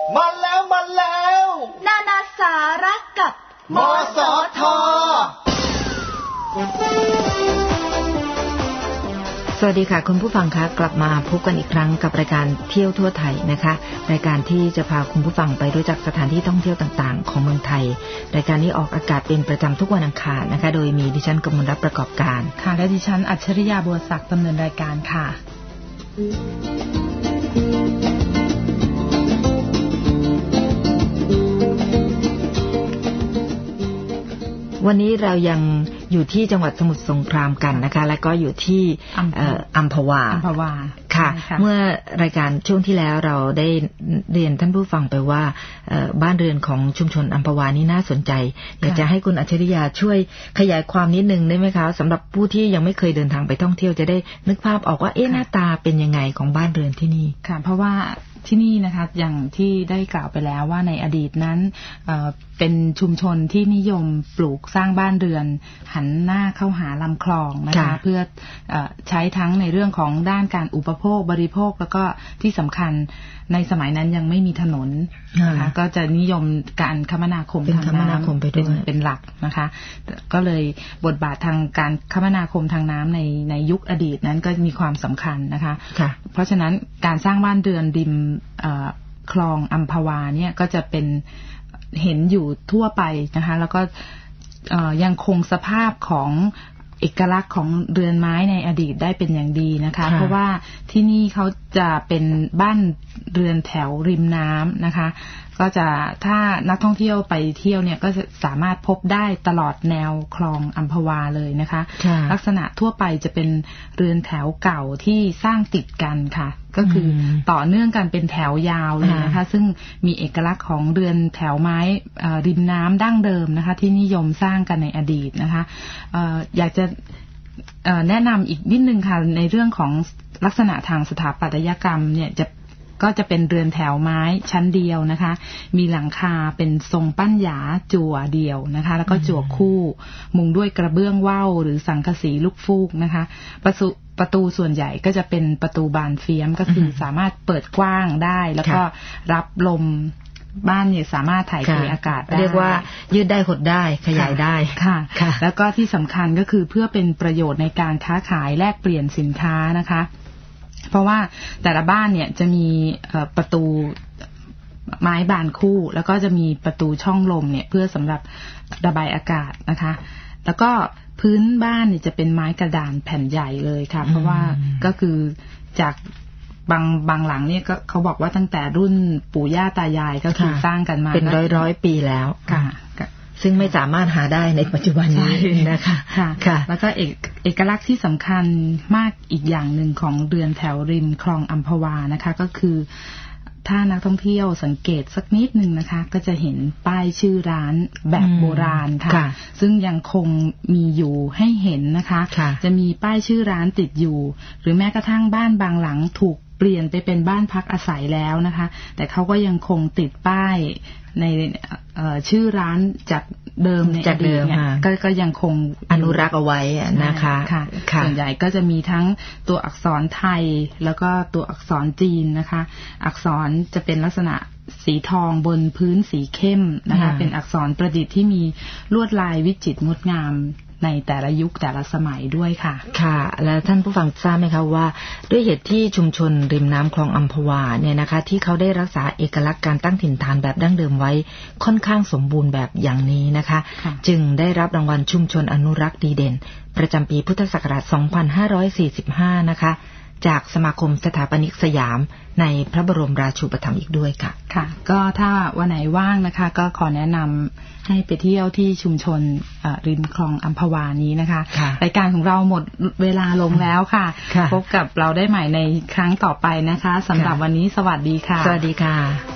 มาแล้วนานาสาระกับมสท. สวัสดีค่ะคุณผู้ฟังคะกลับมาพบกันอีกครั้งกับรายการเที่ยวทั่วไทยนะคะรายการที่จะพาคุณผู้ฟังไปรู้จักสถานที่ท่องเที่ยวต่างๆของเมืองไทยรายการนี้ออกอากาศเป็นประจำทุกวันอังคารนะคะโดยมีดิฉันกมลรัตน์ประกอบการค่ะและดิฉันอัจฉริยาบัวศักดิ์ดำเนินรายการค่ะวันนี้เรายังอยู่ที่จังหวัดสมุทรสงครามกันนะคะและก็อยู่ที่อัมพวาค่ะเมื่อรายการช่วงที่แล้วเราได้เรียนท่านผู้ฟังไปว่าบ้านเรือนของชุมชนอัมพวานี่น่าสนใจอยากจะให้คุณอัจฉริยาช่วยขยายความนิดนึงได้ไหมคะสำหรับผู้ที่ยังไม่เคยเดินทางไปท่องเที่ยวจะได้นึกภาพออกว่าหน้าตาเป็นยังไงของบ้านเรือนที่นี่ค่ะเพราะว่าที่นี่นะคะอย่างที่ได้กล่าวไปแล้วว่าในอดีตนั้นเป็นชุมชนที่นิยมปลูกสร้างบ้านเรือนหันหน้าเข้าหาลำคลองนะคะเพื่อใช้ทั้งในเรื่องของด้านการอุปโภคบริโภคแล้วก็ที่สำคัญในสมัยนั้นยังไม่มีถนนนะคะก็จะนิยมการคมนาคมทางน้ำเป็นหลักนะคะก็เลยบทบาททางการคมนาคมทางน้ำในยุคอดีตนั้นก็มีความสำคัญนะคะเพราะฉะนั้นการสร้างบ้านเรือนริมคลองอัมพวาเนี่ยก็จะเป็นเห็นอยู่ทั่วไปนะคะแล้วก็ยังคงสภาพของเอกลักษณ์ของเรือนไม้ในอดีตได้เป็นอย่างดีนะคะเพราะว่าที่นี่เขาจะเป็นบ้านเรือนแถวริมน้ำนะคะก็จะถ้านักท่องเที่ยวไปเที่ยวเนี่ยก็จะสามารถพบได้ตลอดแนวคลองอัมพวาเลยนะคะลักษณะทั่วไปจะเป็นเรือนแถวเก่าที่สร้างติดกันค่ะก็คือต่อเนื่องกันเป็นแถวยาวเลยนะคะซึ่งมีเอกลักษณ์ของเรือนแถวไม้ริมน้ำดั้งเดิมนะคะที่นิยมสร้างกันในอดีตนะคะอยากจะแนะนำอีกนิดนึงค่ะในเรื่องของลักษณะทางสถาปัตยกรรมเนี่ยก็จะเป็นเรือนแถวไม้ชั้นเดียวนะคะมีหลังคาเป็นทรงปั้นหยาจั่วเดียวนะคะแล้วก็จั่วคู่มุงด้วยกระเบื้องว่าวหรือสังกะสีลูกฟูกนะคะประตูส่วนใหญ่ก็จะเป็นประตูบานเฟียมก็คือสามารถเปิดกว้างได้แล้วก็รับลมบ้านเนี่ยสามารถถ่ายเทอากาศได้เรียกว่ายืดได้หดได้ขยายได้ค่ะแล้วก็ที่สำคัญก็คือเพื่อเป็นประโยชน์ในการค้าขายแลกเปลี่ยนสินค้านะคะเพราะว่าแต่ละบ้านเนี่ยจะมีประตูไม้บานคู่แล้วก็จะมีประตูช่องลมเนี่ยเพื่อสำหรับระบายอากาศนะคะแล้วก็พื้นบ้านเนี่ยจะเป็นไม้กระดานแผ่นใหญ่เลยค่ะเพราะว่าก็คือจากบางหลังเนี่ยก็เขาบอกว่าตั้งแต่รุ่นปู่ย่าตายายก็คือสร้างกันมาเป็นร้อยปีแล้วค่ะซึ่งไม่สามารถหาได้ในปัจจุบันนี้นะคะค่ะแล้วก็เอกลักษณ์ที่สำคัญมากอีกอย่างหนึ่งของเรือนแถวริมคลองอัมพวานะคะก็คือถ้านักท่องเที่ยวสังเกตสักนิดนึงนะคะก็จะเห็นป้ายชื่อร้านแบบโบราณค่ะซึ่งยังคงมีอยู่ให้เห็นนะคะจะมีป้ายชื่อร้านติดอยู่หรือแม้กระทั่งบ้านบางหลังถูกเปลี่ยนไปเป็นบ้านพักอาศัยแล้วนะคะแต่เขาก็ยังคงติดป้ายในชื่อร้านจากเดิมในอดีตเนี่ยก็ยังคงอนุรักษ์เอาไว้นะคะส่วนใหญ่ก็จะมีทั้งตัวอักษรไทยแล้วก็ตัวอักษรจีนนะคะอักษรจะเป็นลักษณะสีทองบนพื้นสีเข้มนะคะเป็นอักษรประดิษฐ์ที่มีลวดลายวิจิตรงดงามในแต่ละยุคแต่ละสมัยด้วยค่ะค่ะแล้วท่านผู้ฟังทราบไหมคะว่าด้วยเหตุที่ชุมชนริมน้ำคลองอัมพวาเนี่ยนะคะที่เขาได้รักษาเอกลักษณ์การตั้งถิ่นฐานแบบดั้งเดิมไว้ค่อนข้างสมบูรณ์แบบอย่างนี้นะคะจึงได้รับรางวัลชุมชนอนุรักษ์ดีเด่นประจำปีพุทธศักราช 2545 นะคะจากสมาคมสถาปนิกสยามในพระบรมราชูปถัมภ์อีกด้วยค่ะค่ะก็ถ้าวันไหนว่างนะคะก็ขอแนะนำให้ไปเที่ยวที่ชุมชนริมคลองอัมพวานี้นะคะรายการของเราหมดเวลาลงแล้วค่ะพบกับเราได้ใหม่ในครั้งต่อไปนะคะสำหรับวันนี้สวัสดีค่ะสวัสดีค่ะ